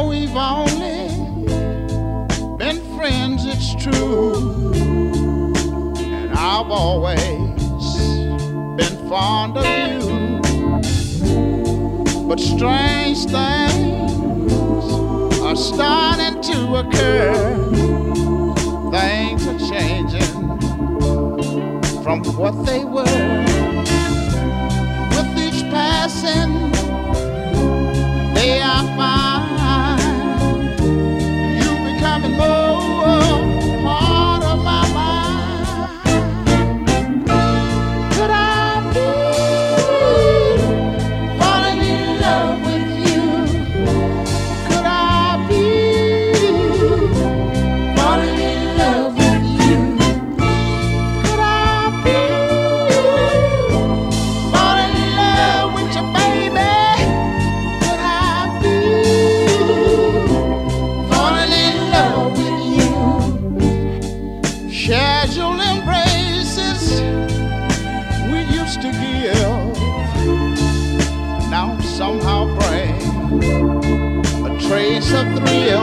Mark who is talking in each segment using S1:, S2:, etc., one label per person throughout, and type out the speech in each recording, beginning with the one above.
S1: we've only been friends, it's true, and I've always been fond of you. But strange things are starting to occur. Things are changing from what they were. With each passing day I find you becoming more part of my mind. Could I be falling in love with you? Could I be falling in love with you? Could I be falling in love with you, baby? Could I be falling in love with you? Casual embraces we used to give now somehow bring a trace of thrill.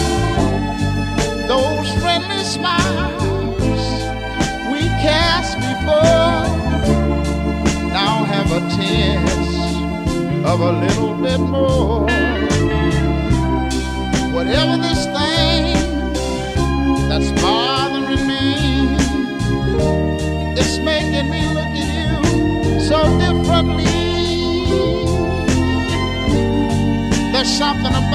S1: Those friendly smiles we cast before now have a tinge of a little bit more. Whatever this thing that's bothering me, it's making me look at you so differently. There's something about